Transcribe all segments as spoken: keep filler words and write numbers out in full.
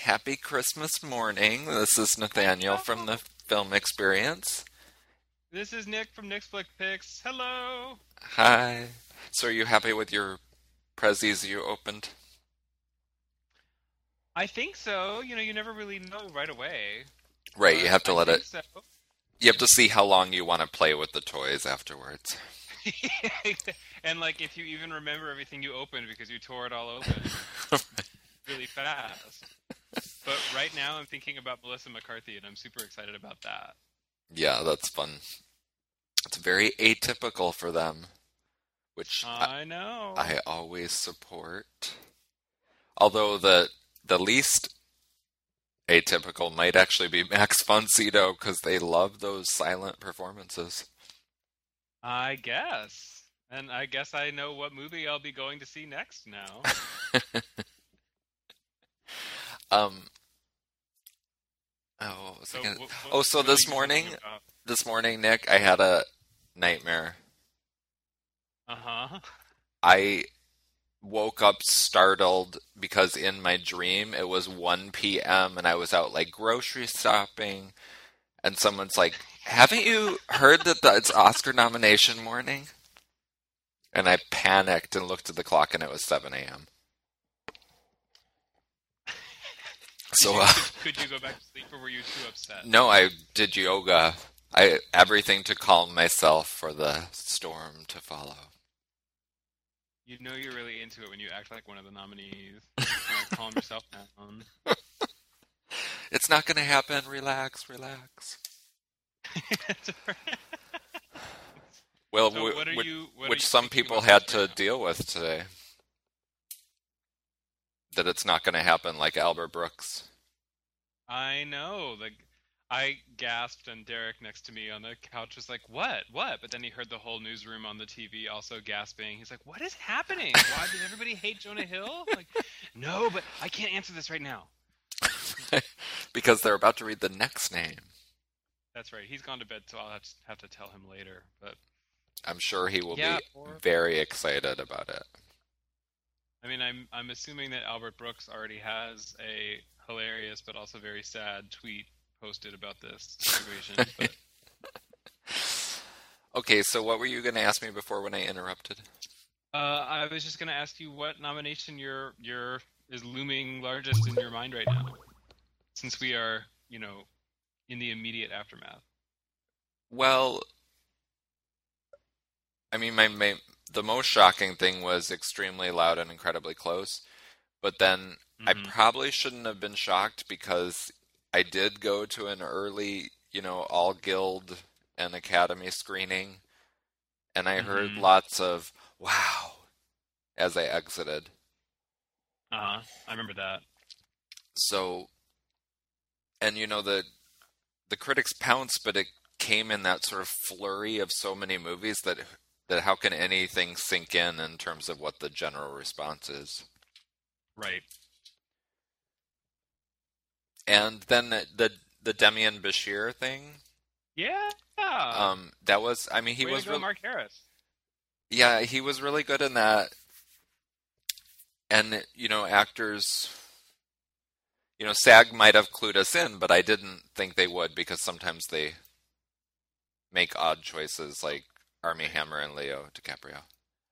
Happy Christmas morning. This is Nathaniel from Hello. the Film Experience. This is Nick from Nick's Flick Picks. Hello. Hi. So are you happy with your prezzies you opened? I think so. You know, you never really know right away, Right, you but have to I let it think so. you have to see how long you want to play with the toys afterwards. And like, if you even remember everything you opened because you tore it all open really fast. But right now, I'm thinking about Melissa McCarthy, and I'm super excited about that. Yeah, that's fun. It's very atypical for them, which I, I know. I always support. Although the the least atypical might actually be Max von Sydow because they love those silent performances. I guess. And I guess I know what movie I'll be going to see next now. Um, oh, what was I So, gonna- what, what, oh, so what are this you thinking morning, about? this morning, Nick, I had a nightmare. Uh-huh. I woke up startled because in my dream it was one p m and I was out like grocery shopping, and someone's like, "Haven't you heard that the, it's Oscar nomination morning?" And I panicked and looked at the clock, and it was seven a m. Did So, you uh, could could you go back to sleep, or were you too upset? no, I did yoga. I everything to calm myself for the storm to follow. You know you're really into it when you act like one of the nominees. Kind of calm yourself down. It's not going to happen. Relax, relax. Well, So w- what are which, you what are which you some thinking people about had most right to now? deal with today. That it's not going to happen like Albert Brooks. I know. Like I gasped, and Derek next to me on the couch was like, "What? What?" But then he heard the whole newsroom on the T V also gasping. He's like, "What is happening? Why did everybody hate Jonah Hill?" I'm like, no, but I can't answer this right now. Because they're about to read the next name. That's right. He's gone to bed, so I'll have to, have to tell him later. But I'm sure he will yeah, be or very excited about it. I mean, I'm I'm assuming that Albert Brooks already has a hilarious but also very sad tweet posted about this situation. But Okay, so what were you going to ask me before when I interrupted? uh, I was just gonna ask you what nomination your your is looming largest in your mind right now, since we are, you know, in the immediate aftermath. Well, I mean, my, my the most shocking thing was Extremely Loud and Incredibly Close. But then I Hmm. probably shouldn't have been shocked because I did go to an early, you know, all guild and academy screening, and I heard Hmm. lots of wow as I exited. Uh huh. I remember that. So, and you know, the the critics pounced, but it came in that sort of flurry of so many movies that that how can anything sink in in terms of what the general response is? Right. And then the the, the Demian Bashir thing, Yeah. um, that was, I mean, he Way to was go, real. Mark Harris. Yeah, he was really good in that. And, you know, actors, you know, SAG might have clued us in, but I didn't think they would because sometimes they make odd choices like Armie Right. Hammer and Leo DiCaprio.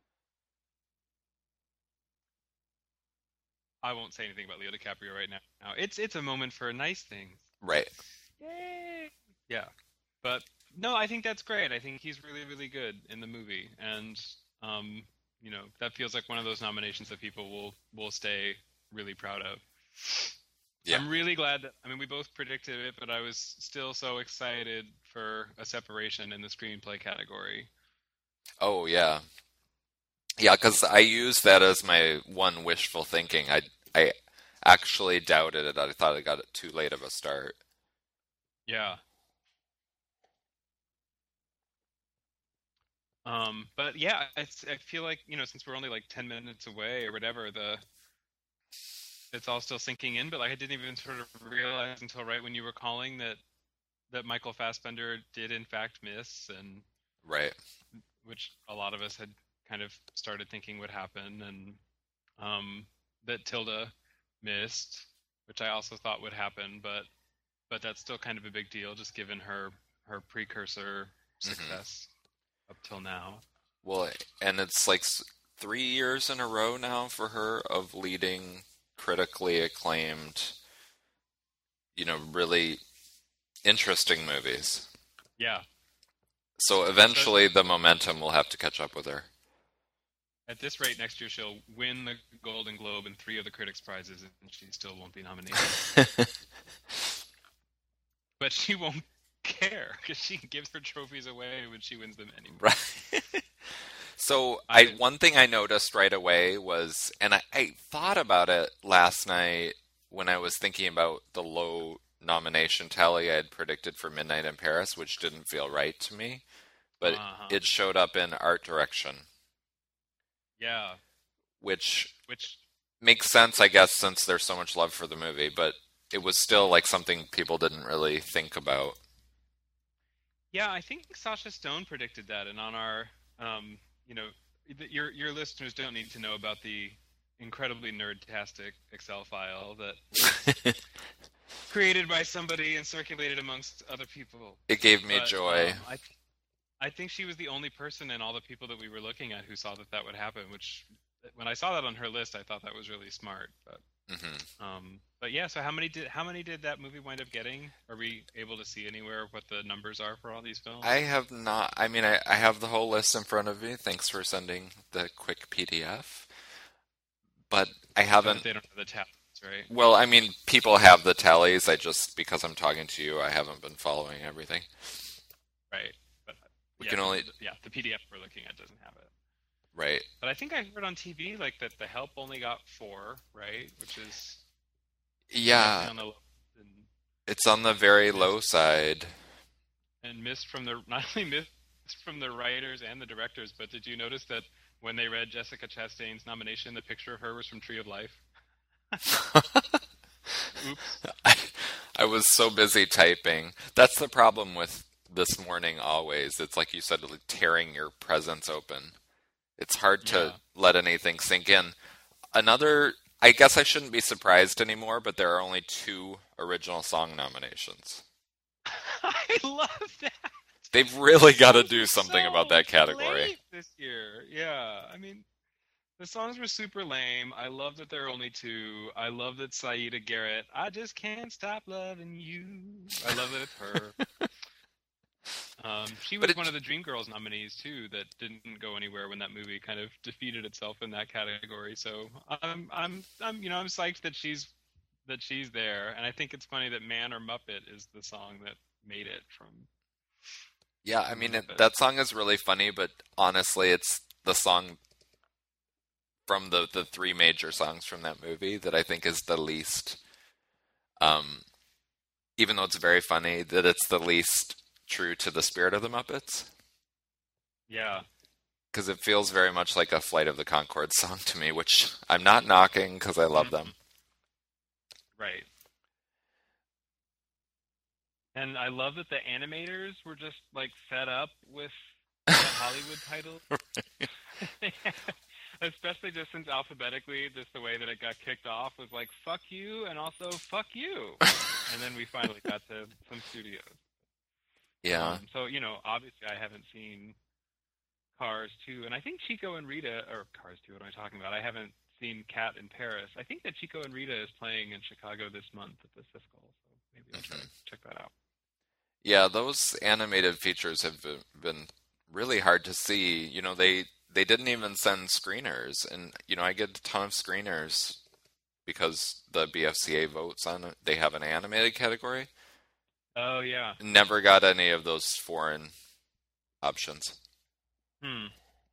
I won't say anything about Leo DiCaprio right now. Now it's it's a moment for nice things. Right. Yay! Yeah, but no, I think that's great. I think he's really, really good in the movie, and um, you know, that feels like one of those nominations that people will will stay really proud of. Yeah. I'm really glad that, I mean, we both predicted it, but I was still so excited for a separation in the screenplay category. Oh, yeah. Yeah, because I used that as my one wishful thinking. I, I actually doubted it. I thought I got it too late of a start. Yeah. Um, but yeah, it's, I feel like, you know, since we're only like ten minutes away or whatever, the it's all still sinking in, but like I didn't even sort of realize until right when you were calling that that Michael Fassbender did in fact miss, and Right. which a lot of us had kind of started thinking would happen, and um, that Tilda missed. which I also thought would happen, but but that's still kind of a big deal, just given her her precursor hmm success up till now. Well, and it's like s- three years in a row now for her of leading critically acclaimed, you know, really interesting movies. Yeah. So So eventually the momentum will have to catch up with her. at this rate, next year she'll win the Golden Globe and three of the Critics' Prizes, and she still won't be nominated. But she won't care because she gives her trophies away when she wins them anyway. Right. So I I one thing I noticed right away was, and I, I thought about it last night when I was thinking about the low nomination tally I had predicted for Midnight in Paris, which didn't feel right to me, but uh-huh. it showed up in art direction, Yeah, which which makes sense, I guess, since there's so much love for the movie, but it was still like something people didn't really think about. yeah, I think Sasha Stone predicted that, and on our um, you know, th- your your listeners don't need to know about the incredibly nerdtastic Excel file that was created by somebody and circulated amongst other people. It gave me But joy. um, I I think she was the only person in all the people that we were looking at who saw that that would happen. Which, when I saw that on her list, I thought that was really smart. But hmm um, but yeah. So how many did how many did that movie wind up getting? Are we able to see anywhere what the numbers are for all these films? I have not, I mean, I, I have the whole list in front of me. Thanks for sending the quick P D F. But I But haven't, they don't have the talents, right? well, I mean, people have the tallies. I just, because I'm talking to you, I haven't been following everything. Right. But We yeah, can only, yeah. The P D F we're looking at doesn't have it. right. But I think I heard on T V like that The Help only got four, right? Which is definitely Yeah, on the low and it's on the very missed low side. and missed from the not only missed from the writers and the directors, but did you notice that when they read Jessica Chastain's nomination, the picture of her was from Tree of Life? Oops. I, I was so busy typing. That's the problem with this morning always. It's like you said, like tearing your presents open. It's hard to Yeah. let anything sink in. Another, I guess I shouldn't be surprised anymore, but there are only two original song nominations. I love that. They've really got to Songs do were something about so that category. lame this year. Yeah. I mean, the songs were super lame. I love that there are only two. I love that Saida Garrett, I just can't stop loving you. I love that it's her. Um, she But was it, one of the Dreamgirls nominees too that didn't go anywhere when that movie kind of defeated itself in that category. So I'm I'm I'm you know I'm psyched that she's that she's there, and I think it's funny that Man or Muppet is the song that made it from yeah, I from the mean, it, Muppets. that song is really funny, but honestly, it's the song from the, the three major songs from that movie that I think is the least, um, even though it's very funny, that it's the least true to the spirit of the Muppets. Yeah. Because it feels very much like a Flight of the Conchords song to me, which I'm not knocking because I love Mhm. them. Right. And I love that the animators were just like fed up with the Hollywood title. Especially just since alphabetically, just the way that it got kicked off was like "fuck you" and also "fuck you," and then we finally got to some studios. Yeah. Um, so you know, obviously, I haven't seen Cars two, and I think Chico and Rita, or Cars two. What am I talking about? I haven't seen Cat in Paris. I think that Chico and Rita is playing in Chicago this month at the Siskel, so maybe I'll try hmm to check that out. Yeah, those animated features have been been really hard to see. You know, they they didn't even send screeners, and you know, I get a ton of screeners because the B F C A votes on it. They have an animated category. Oh yeah. Never got any of those foreign options. Hmm.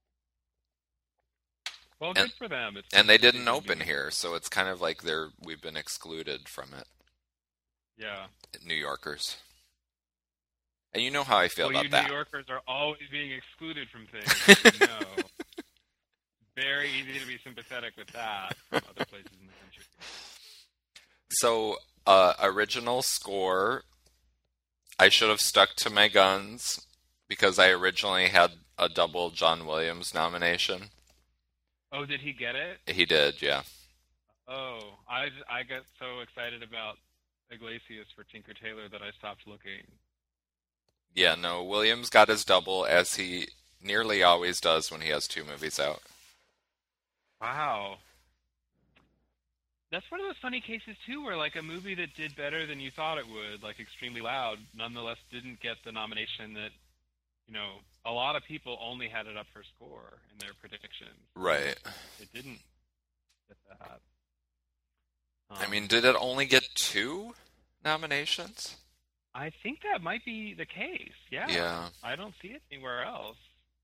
Well, And good for them. It's and nice they that they didn't can open be. here, so it's kind of like they're we've been excluded from it, Yeah. New Yorkers. And you know how I feel Well, you about New that. Yorkers are always being excluded from things, as you know. Very easy to be sympathetic with that from other places in the country. So, uh, original score, I should have stuck to my guns because I originally had a double John Williams nomination. Oh, did he get it? He did, yeah. Oh, I I got so excited about Iglesias for Tinker Tailor that I stopped looking. Yeah, no, Williams got his double as he nearly always does when he has two movies out. Wow. That's one of those funny cases too, where like a movie that did better than you thought it would, like Extremely Loud, nonetheless didn't get the nomination that you know a lot of people only had it up for score in their predictions. Right. It didn't get that. I mean, Um, did it only get two nominations? I think that might be the case. Yeah, Yeah. I don't see it anywhere else.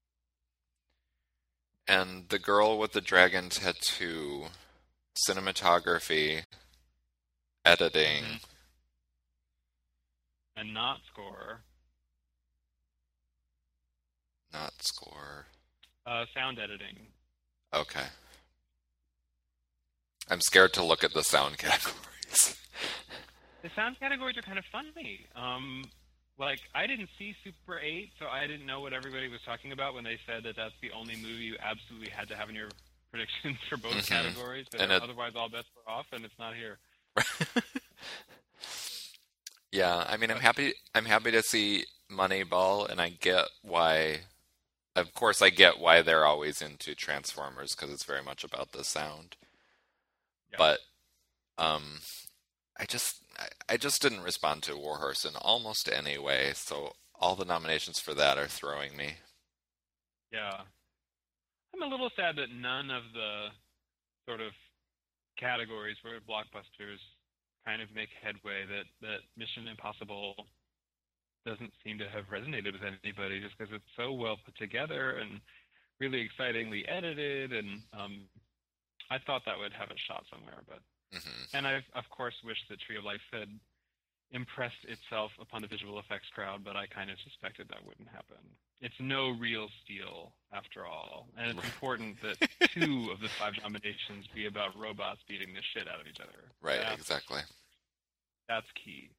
And The Girl with the Dragon Tattoo, cinematography, editing, Hmm. And not score, not score. uh, sound editing. Okay. I'm scared to look at the sound categories. The sound categories are kind of funny. Um, like I didn't see Super eight, so I didn't know what everybody was talking about when they said that that's the only movie you absolutely had to have in your predictions for both Mhm. categories. But And it, otherwise, all bets were off, and it's not here. yeah, I mean, I'm But happy. I'm happy to see Moneyball, and I get why. Of course, I get why they're always into Transformers because it's very much about the sound. yeah, But um, I just, I, I just didn't respond to Warhorse in almost any way. So all the nominations for that are throwing me. yeah. I'm a little sad that none of the sort of categories where blockbusters kind of make headway. That that Mission Impossible doesn't seem to have resonated with anybody, just because it's so well put together and really excitingly edited, and um, I thought that would have a shot somewhere, but Hmm. and I of course wish that Tree of Life had impressed itself upon the visual effects crowd, but I kind of suspected that wouldn't happen. It's no real steal after all, and it's important that two of the five nominations be about robots beating the shit out of each other. Right, That's exactly. that's key.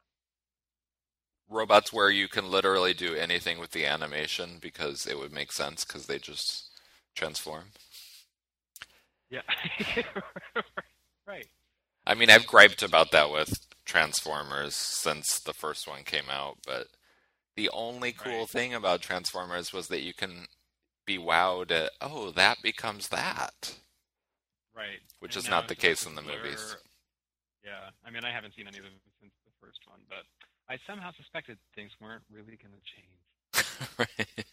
Robots where you can literally do anything with the animation because it would make sense because they just transform. Yeah. Right. I mean, I've griped about that with Transformers since the first one came out, but the only cool Right. thing about Transformers was that you can be wowed at, oh, that becomes that, Right. which And is now not the it's just like case this in the movies. blur. Yeah. I mean, I haven't seen any of them since the first one, but I somehow suspected things weren't really going to change. Right.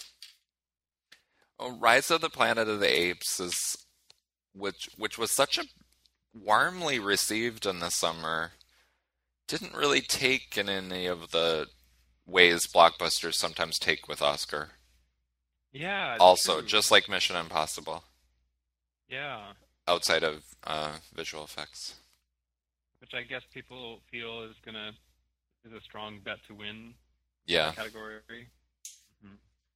Oh, Rise of the Planet of the Apes is which which was such a warmly received in the summer, didn't really take in any of the ways blockbusters sometimes take with Oscar. Yeah, it's Also, true. just like Mission Impossible, Yeah. outside of uh, visual effects. Which I guess people feel is going to is a strong bet to win Yeah, that category. Mhm.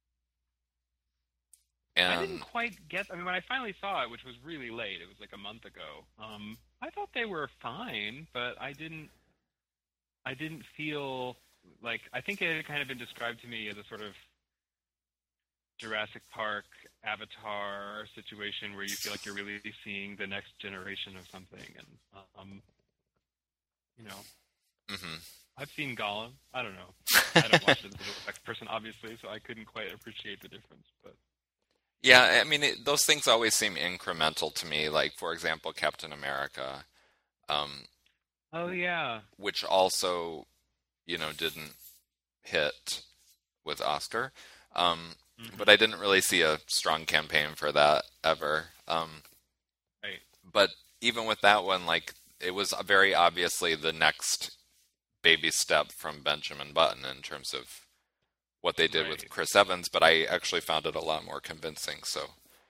I didn't and quite get. I mean, when I finally saw it, which was really late, it was like a month ago. Um, I thought they were fine, but I didn't. I didn't feel like. I think it had kind of been described to me as a sort of Jurassic Park, Avatar situation where you feel like you're really seeing the next generation of something, and um, you know, hmm I've seen Gollum. I don't know. I don't watch it as a visual effects person, obviously, so I couldn't quite appreciate the difference. But yeah, I mean, it, those things always seem incremental to me. Like, for example, Captain America, um, oh yeah, which also, you know, didn't hit with Oscar. Um, but I hmm didn't really see a strong campaign for that ever. Um, right, but even with that one, like it was very obviously the next baby step from Benjamin Button in terms of what they did with right. Chris Evans. But I actually found it a lot more convincing. So,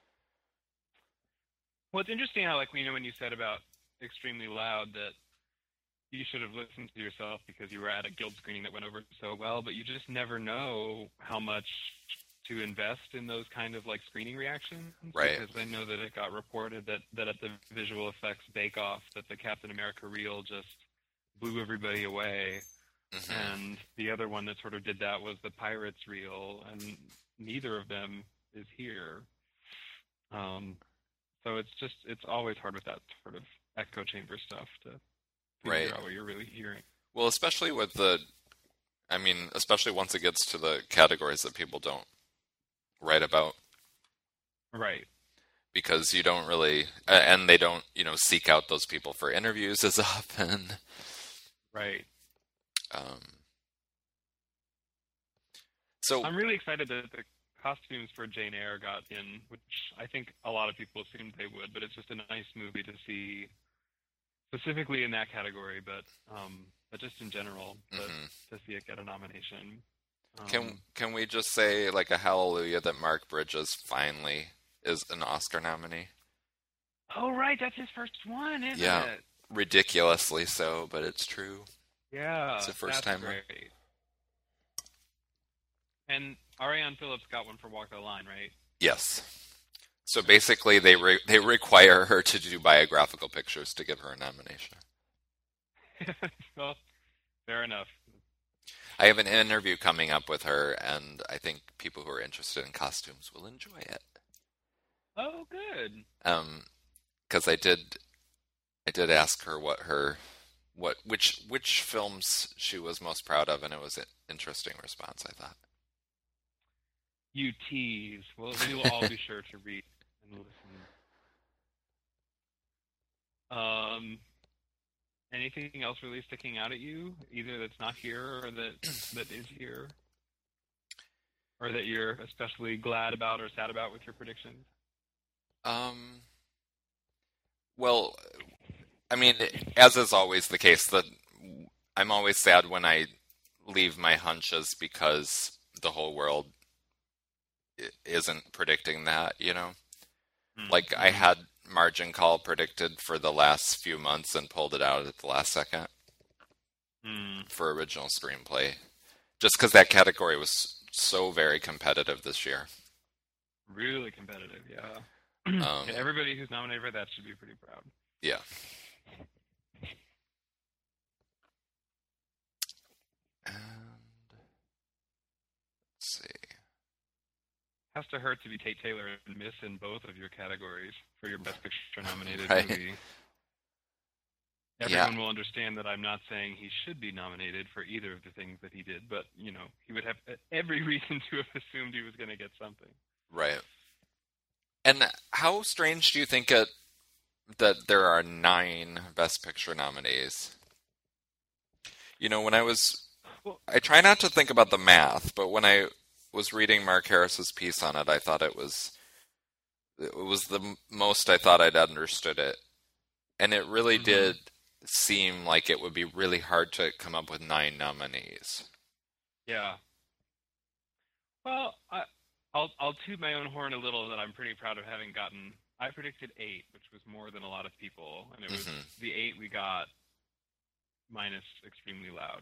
Well, it's interesting how, like, you know, when you said about extremely loud that you should have listened to yourself because you were at a guild screening that went over so well, but you just never know how much to invest in those kind of like screening reactions right. because I know that it got reported that that at the visual effects bake off that the Captain America reel just blew everybody away, hmm and the other one that sort of did that was the Pirates reel, and neither of them is here. Um, So it's just it's always hard with that sort of echo chamber stuff to figure Right. out what you're really hearing. Well, especially with the, I mean, especially once it gets to the categories that people don't write about, Right. because you don't really, a- and they don't, you know, seek out those people for interviews as often. Right. Um, so, I'm really excited that the costumes for Jane Eyre got in, which I think a lot of people assumed they would, but it's just a nice movie to see, specifically in that category, but um, but just in general, but mhm. to see it get a nomination. Um, can can we just say like a hallelujah that Mark Bridges finally is an Oscar nominee? oh, right, that's his first one, isn't Yeah. it? Ridiculously so, but it's true. Yeah, It's the first that's time. great. And Ariane Phillips got one for Walk the Line, right? Yes. So basically, they re- they require her to do biographical pictures to give her a nomination. Well, fair enough. I have an interview coming up with her, and I think people who are interested in costumes will enjoy it. Oh, good. Um, because I did, I did ask her what her, what which which films she was most proud of, and it was an interesting response, I thought. You tease. Well, we will all be sure to read and listen. Um, anything else really sticking out at you, either that's not here or that that is here, or that you're especially glad about or sad about with your predictions? Um. Well, I mean, as is always the case, that I'm always sad when I leave my hunches because the whole world i- isn't predicting that, you know? Mm-hmm. Like, I had Margin Call predicted for the last few months and pulled it out at the last second Mm. for original screenplay. Just because that category was so very competitive this year. Really competitive, yeah. Um, Yeah, everybody who's nominated for that should be pretty proud. Yeah. And let's see. Has to hurt to be Tate Taylor and miss in both of your categories for your Best Picture nominated Right. movie. Yeah. Everyone will understand that I'm not saying he should be nominated for either of the things that he did, but, you know, he would have every reason to have assumed he was going to get something. Right. And how strange do you think it that there are nine Best Picture nominees? You know, when I was, Well, I try not to think about the math, but when I was reading Mark Harris's piece on it, I thought it was, it was the m- most I thought I'd understood it. And it really Mhm. did seem like it would be really hard to come up with nine nominees. yeah. Well, I, I'll I'll toot my own horn a little that I'm pretty proud of having gotten. I predicted eight, which was more than a lot of people, and it was Mhm. the eight we got minus Extremely Loud.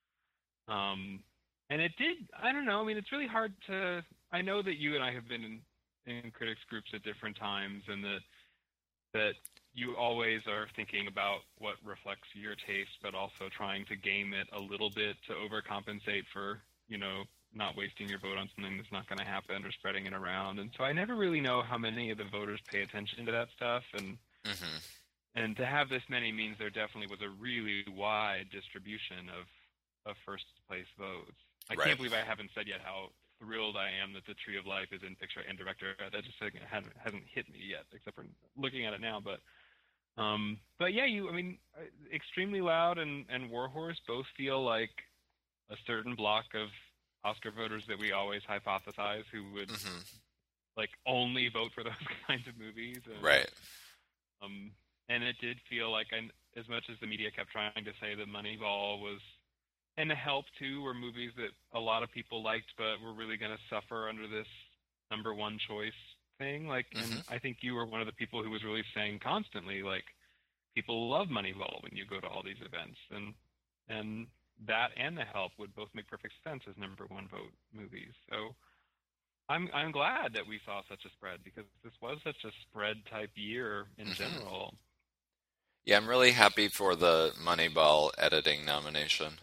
Um, and it did. I don't know. I mean, it's really hard to. I know that you and I have been in, in critics groups at different times, and that that you always are thinking about what reflects your taste, but also trying to game it a little bit to overcompensate for, you know, not wasting your vote on something that's not going to happen or spreading it around. And so I never really know how many of the voters pay attention to that stuff. And Mhm. and to have this many means there definitely was a really wide distribution of, of first place votes. I Right. can't believe I haven't said yet how thrilled I am that The Tree of Life is in picture and director. That just hasn't, hasn't hit me yet, except for looking at it now. But um, but yeah, you. I mean, uh, Extremely Loud and, and Warhorse both feel like a certain block of Oscar voters that we always hypothesize who would Mhm. like only vote for those kinds of movies. And, Right. Um, and it did feel like, I, as much as the media kept trying to say that Moneyball was, and Help too, were movies that a lot of people liked, but were really going to suffer under this number one choice thing. Like, and Mhm. I think you were one of the people who was really saying constantly, like, people love Moneyball when you go to all these events, and and that and The Help would both make perfect sense as number one vote movies. So I'm I'm glad that we saw such a spread, because this was such a spread type year in Mhm. general. Yeah, I'm really happy for the Moneyball editing nomination.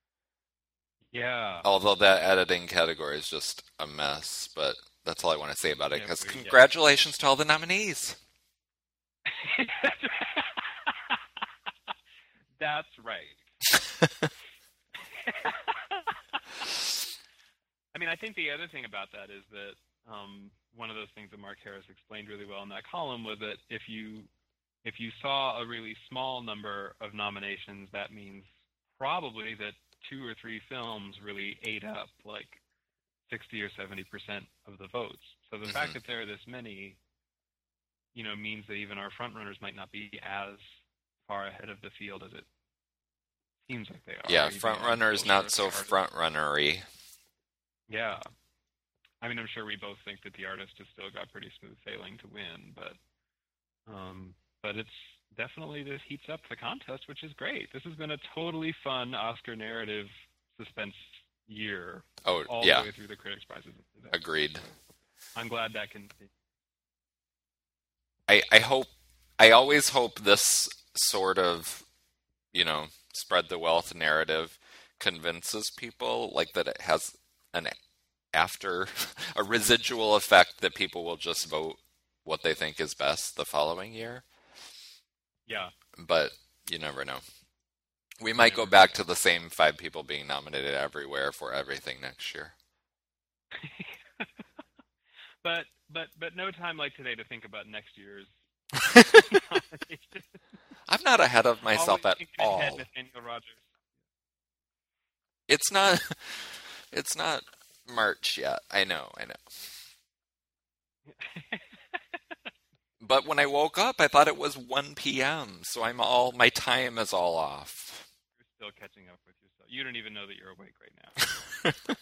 Yeah. Although that editing category is just a mess, but that's all I want to say about it, Yeah, because we- yeah. congratulations to all the nominees. That's right. I mean, I think the other thing about that is that um, one of those things that Mark Harris explained really well in that column was that if you if you saw a really small number of nominations, that means probably that two or three films really ate up like sixty or seventy percent of the votes. So the mm-hmm. fact that there are this many, you know, means that even our frontrunners might not be as far ahead of the field as it seems like they are. Yeah, frontrunners not so front-runnery. Yeah. I mean, I'm sure we both think that the artist has still got pretty smooth sailing to win, but um, but it's definitely, this heats up the contest, which is great. This has been a totally fun Oscar narrative suspense year. Oh, all yeah. the way through the Critics' Prizes. Agreed. I'm glad that can... I, I hope, I always hope this sort of, you know, spread the wealth narrative convinces people, like that it has an after, a residual effect that people will just vote what they think is best the following year. Yeah. But you never know. We might go back to the same five people being nominated everywhere for everything next year. but but but no time like today to think about next year's I'm not ahead of myself Always at all. Ahead, Nathaniel Rogers. It's not it's not March yet. I know, I know. But when I woke up, I thought it was one p.m., so I'm all, my time is all off. You're still catching up with yourself. You don't even know that you're awake right now.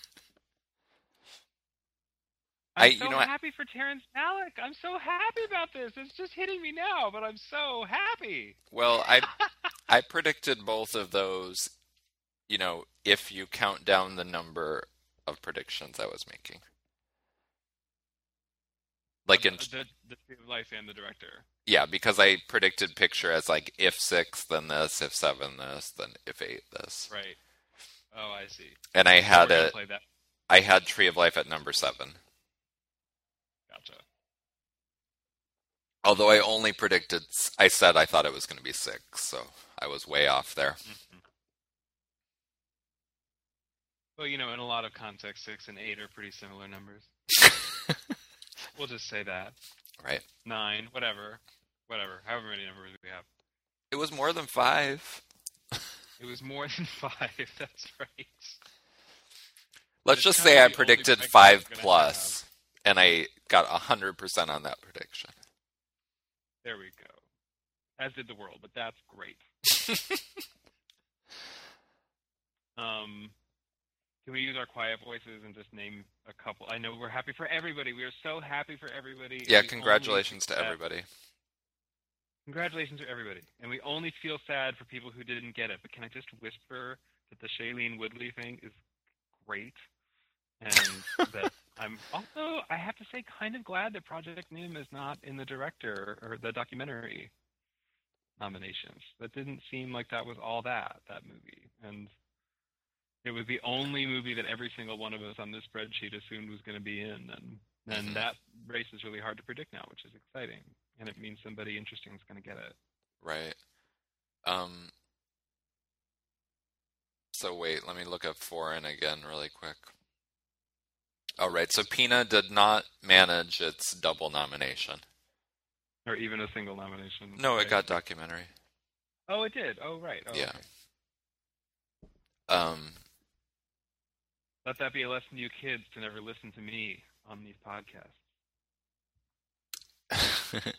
I'm I, so you know, happy for Terrence Malick. I'm so happy about this. It's just hitting me now, but I'm so happy. Well, I I predicted both of those, you know, if you count down the number of predictions I was making. Like in the, the Tree of Life and the director. Yeah, because I predicted picture as like if six, then this, if seven, this, then if eight, this. Right. Oh, I see. And I had so it. I had Tree of Life at number seven. Gotcha. Although I only predicted, I said I thought it was going to be six, so I was way off there. Mm-hmm. Well, you know, in a lot of contexts, six and eight are pretty similar numbers. We'll just say that. Right. Nine, whatever. Whatever. However many numbers we have. It was more than five. It was more than five. That's right. Let's It's just kind say of I the predicted only five prediction I'm gonna plus, and I got one hundred percent on that prediction. There we go. As did the world, but that's great. um... Can we use our quiet voices and just name a couple? I know we're happy for everybody. We are so happy for everybody. Yeah, congratulations to everybody. Congratulations to everybody. And we only feel sad for people who didn't get it. But can I just whisper that the Shailene Woodley thing is great? And that I'm also, I have to say, kind of glad that Project Nim is not in the director or the documentary nominations. That didn't seem like that was all that, that movie. And it was the only movie that every single one of us on this spreadsheet assumed was going to be in, and and mm-hmm. that race is really hard to predict now, which is exciting, and it means somebody interesting is going to get it. Right. Um. So wait, let me look up foreign again really quick. All right, so Pina did not manage its double nomination. Or even a single nomination. No, right? It got documentary. Oh, it did? Oh, right. Oh, yeah. Okay. Um. Let that be a lesson to you kids to never listen to me on these podcasts.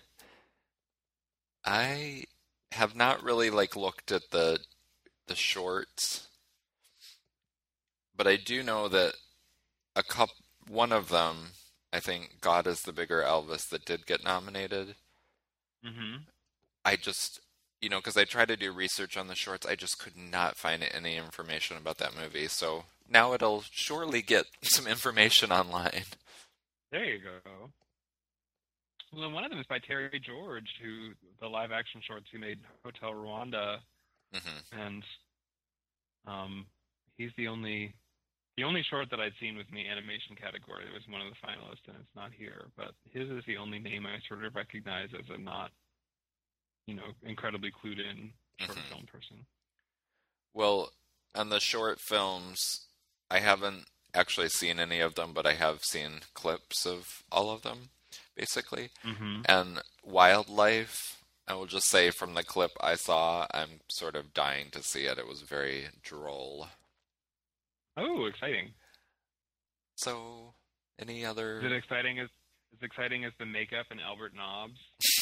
I have not really like looked at the the shorts, but I do know that a couple, one of them, I think, God is the Bigger Elvis, that did get nominated. Mm-hmm. I just, you know, because I tried to do research on the shorts, I just could not find any information about that movie. So now it'll surely get some information online. There you go. Well, one of them is by Terry George, who the live-action shorts he made, Hotel Rwanda, mm-hmm. and um, he's the only the only short that I'd seen with the animation category. It was one of the finalists, and it's not here. But his is the only name I sort of recognize as a not you know, incredibly clued in short Mhm. film person. Well, on the short films, I haven't actually seen any of them, but I have seen clips of all of them, basically. Mm-hmm. And Wildlife, I will just say from the clip I saw, I'm sort of dying to see it. It was very droll. Oh, exciting! So, any Is it other? exciting as as exciting as the makeup and Albert Nobbs?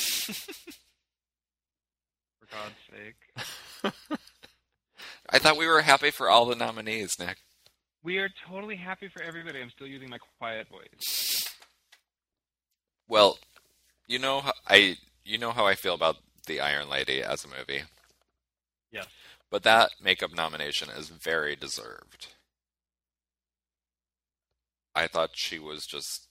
For God's sake, I thought we were happy for all the nominees, Nick. we are totally happy for everybody. I'm still using my quiet voice. Well, you know how I you know how I feel about The Iron Lady as a movie, Yes. but that makeup nomination is very deserved. I thought she was just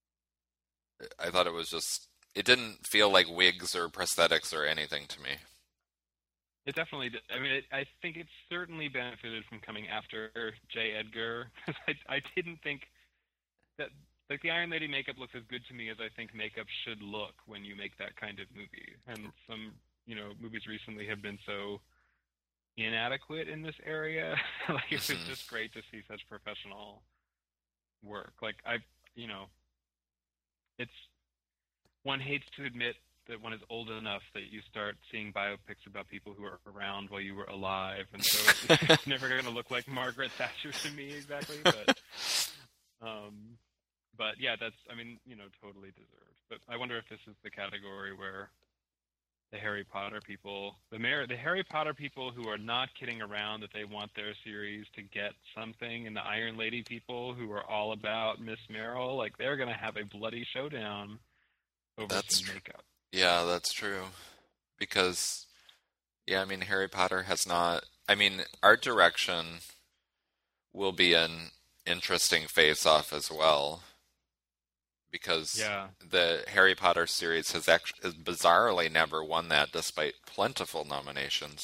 I thought it was just it didn't feel like wigs or prosthetics or anything to me. It definitely did. I mean, it, I think it certainly benefited from coming after J. Edgar. I, I didn't think that, like, the Iron Lady makeup looks as good to me as I think makeup should look when you make that kind of movie. And some, you know, movies recently have been so inadequate in this area. Like, it was Hmm. just great to see such professional work. Like, I, you know, it's one hates to admit that one is old enough that you start seeing biopics about people who were around while you were alive, and so it's never going to look like Margaret Thatcher to me exactly. But, um, but yeah, that's I mean, you know, totally deserved. But I wonder if this is the category where the Harry Potter people, the Mar- the Harry Potter people who are not kidding around that they want their series to get something, and the Iron Lady people who are all about Miss Merrill, like they're going to have a bloody showdown over That's some true. makeup. Yeah, that's true. Because yeah, I mean Harry Potter has not I mean art direction will be an interesting face-off as well because Yeah, the Harry Potter series has actually bizarrely never won that despite plentiful nominations.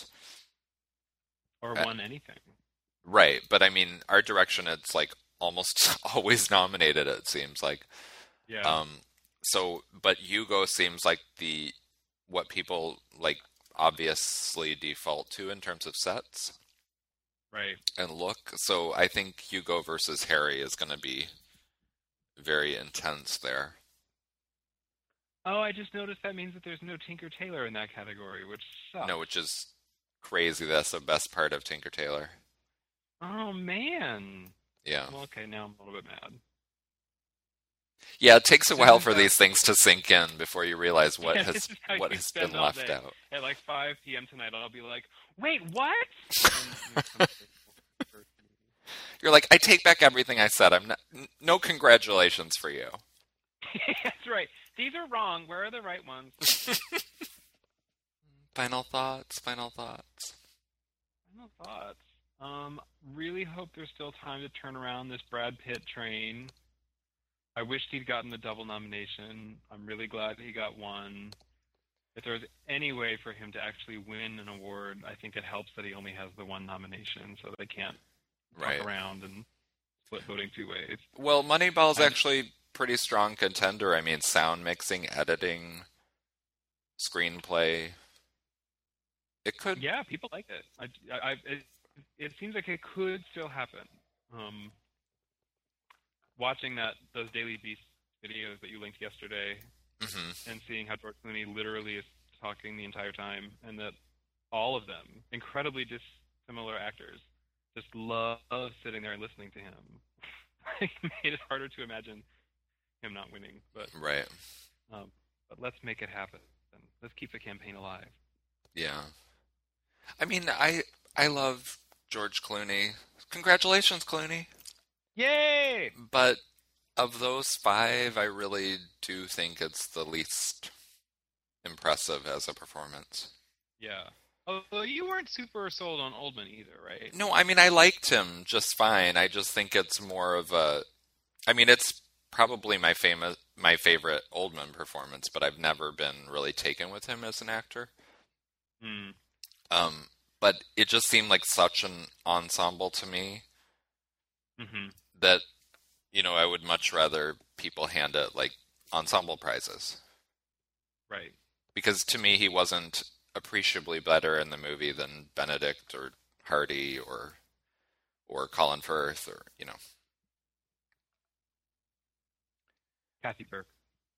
or Uh, won anything. right, but I mean art direction it's like almost always nominated it seems like. Yeah, Um so but Hugo seems like the what people like obviously default to in terms of sets right. and look. So I think Hugo versus Harry is going to be very intense there. Oh, I just noticed that means that there's no Tinker Tailor in that category, which No, sucks. which is crazy. That's the best part of Tinker Tailor. Oh man. Yeah. Well, okay, now I'm a little bit mad. Yeah, it takes a This while is for how these things to sink in before you realize what yeah, has this is how what you has been spend all left day. out. At like five p.m. tonight, I'll be like, "Wait, what?" And then somebody will refer to me. You're like, I take back everything I said. I'm not, n- no congratulations for you. That's right. These are wrong. Where are the right ones? Final thoughts, final thoughts. No thoughts. Um, really hope there's still time to turn around this Brad Pitt train. I wished he'd gotten the double nomination. I'm really glad he got one. If there's any way for him to actually win an award, I think it helps that he only has the one nomination, so they can't Right. talk around and split voting two ways. Well, Moneyball's I, actually pretty strong contender. I mean, sound mixing, editing, screenplay. It could. yeah, people like it. I, I, it. It seems like it could still happen. Um, watching that those Daily Beast videos that you linked yesterday, Mhm. and seeing how George Clooney literally is talking the entire time, and that all of them, incredibly dissimilar actors, just love sitting there and listening to him. It made it harder to imagine him not winning. But Right. um, but let's make it happen. Let's keep the campaign alive. Yeah. I mean, I I love George Clooney. Congratulations, Clooney. Yay! But of those five, I really do think it's the least impressive as a performance. Yeah. Although you weren't super sold on Oldman either, right? No, I mean, I liked him just fine. I just think it's more of a. I mean, it's probably my famous, my favorite Oldman performance, but I've never been really taken with him as an actor. Hmm. Um, but it just seemed like such an ensemble to me Mm-hmm. that, you know, I would much rather people hand it like ensemble prizes. Right. Because to me, he wasn't appreciably better in the movie than Benedict or Hardy or or Colin Firth or, you know. Kathy Burke.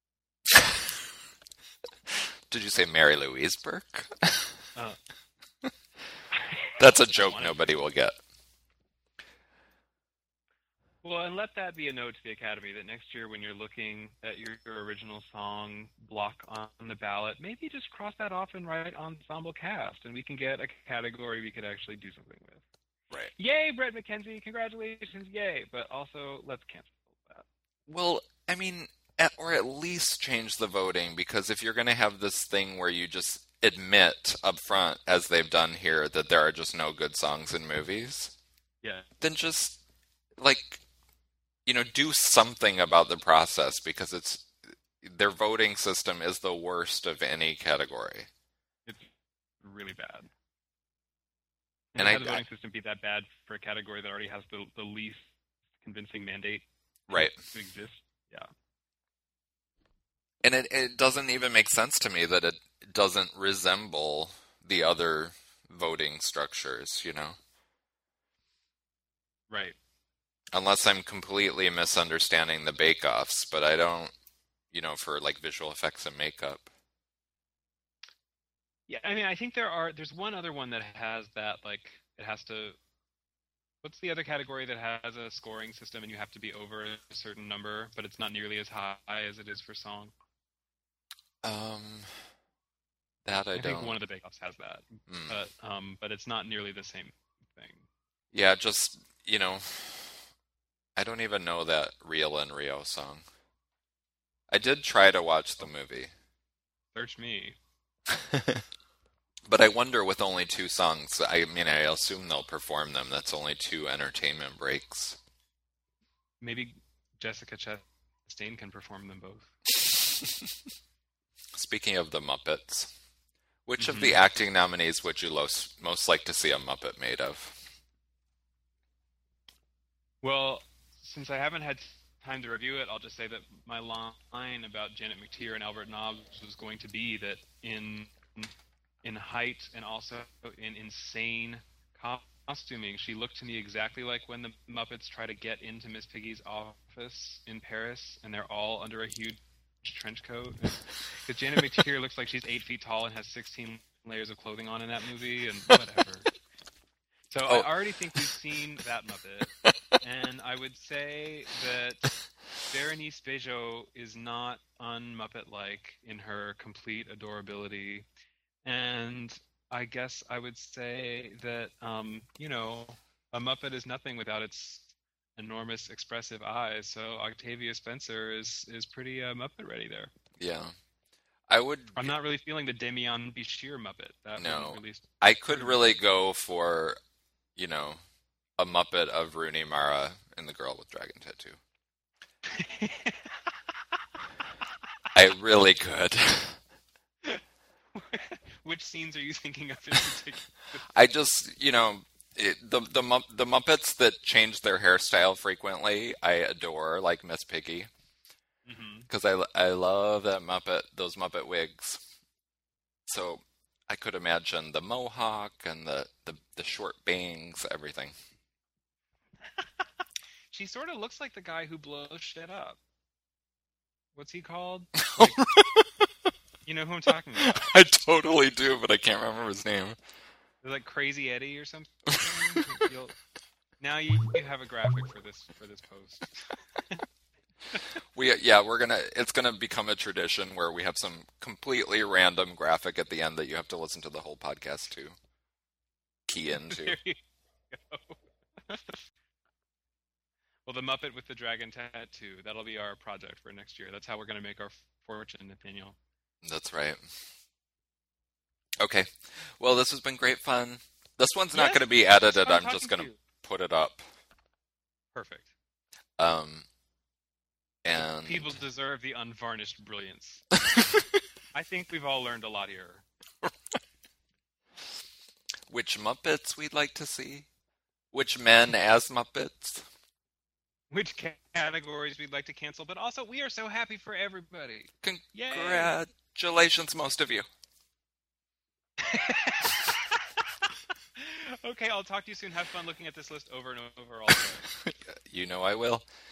Did you say Mary Louise Burke? Uh, That's a joke nobody will get. Well, and let that be a note to the Academy that next year when you're looking at your, your original song block on the ballot, maybe just cross that off and write ensemble cast, and we can get a category we could actually do something with. Right. Yay, Brett McKenzie! Congratulations, yay! But also, let's cancel that. Well, I mean, at, or at least change the voting, because if you're going to have this thing where you just admit up front, as they've done here, that there are just no good songs in movies, yeah, then just, like, you know, do something about the process, because it's their voting system is the worst of any category. It's really bad. And, and I, I, the voting I, system be that bad for a category that already has the the least convincing mandate, right, to exist. Yeah. And it it doesn't even make sense to me that it doesn't resemble the other voting structures, you know? Right. Unless I'm completely misunderstanding the bake-offs, but I don't, you know, for like visual effects and makeup. Yeah, I mean, I think there are, there's one other one that has that, like, it has to, what's the other category that has a scoring system and you have to be over a certain number, but it's not nearly as high as it is for song? Um, that I, I don't. think one of the bake-offs has that, mm. but, um, but it's not nearly the same thing. Yeah, just, you know, I don't even know that Real in Rio song. I did try to watch the movie. Search me. But I wonder, with only two songs, I mean, I assume they'll perform them. That's only two entertainment breaks. Maybe Jessica Chastain can perform them both. Speaking of the Muppets, which mm-hmm. of the acting nominees would you most, most like to see a Muppet made of? Well, since I haven't had time to review it, I'll just say that my line about Janet McTeer and Albert Nobbs was going to be that in in height and also in insane costuming, she looked to me exactly like when the Muppets try to get into Miss Piggy's office in Paris, and they're all under a huge trench coat. Because Janet McTeer looks like she's eight feet tall and has sixteen layers of clothing on in that movie, and whatever. So oh. I already think we've seen that Muppet, and I would say that Berenice Bejo is not un-Muppet-like in her complete adorability, and I guess I would say that, um, you know, a Muppet is nothing without its enormous expressive eyes, so Octavia Spencer is, is pretty uh, Muppet-ready there. Yeah. I would. I'm not really feeling the Demian Bichir Muppet. That no. Really I could really go for, you know, a Muppet of Rooney Mara and the Girl with Dragon Tattoo. I really could. Which scenes are you thinking of in particular? I just, you know, it, the the the Muppets that change their hairstyle frequently, I adore, like Miss Piggy, because mm-hmm. I I love that Muppet, those Muppet wigs. So I could imagine the mohawk and the the, the short bangs, everything. She sort of looks like the guy who blows shit up. What's he called? Like, you know who I'm talking about? I totally do, but I can't remember his name. Like Crazy Eddie or something. You'll, now you, you have a graphic for this for this post. we yeah, we're gonna. It's gonna become a tradition where we have some completely random graphic at the end that you have to listen to the whole podcast to key into. There you go. Well, the Muppet with the Dragon Tattoo, that'll be our project for next year. That's how we're going to make our fortune, Nathaniel. That's right. Okay. Well, this has been great fun. This one's not yes, going to be edited. I'm just going to put it up. Perfect. Um, and people deserve the unvarnished brilliance. I think we've all learned a lot here. Which Muppets we'd like to see? Which men as Muppets? Which categories we'd like to cancel, but also we are so happy for everybody. Congratulations, Yay. Most of you. Okay, I'll talk to you soon. Have fun looking at this list over and over also. You know I will.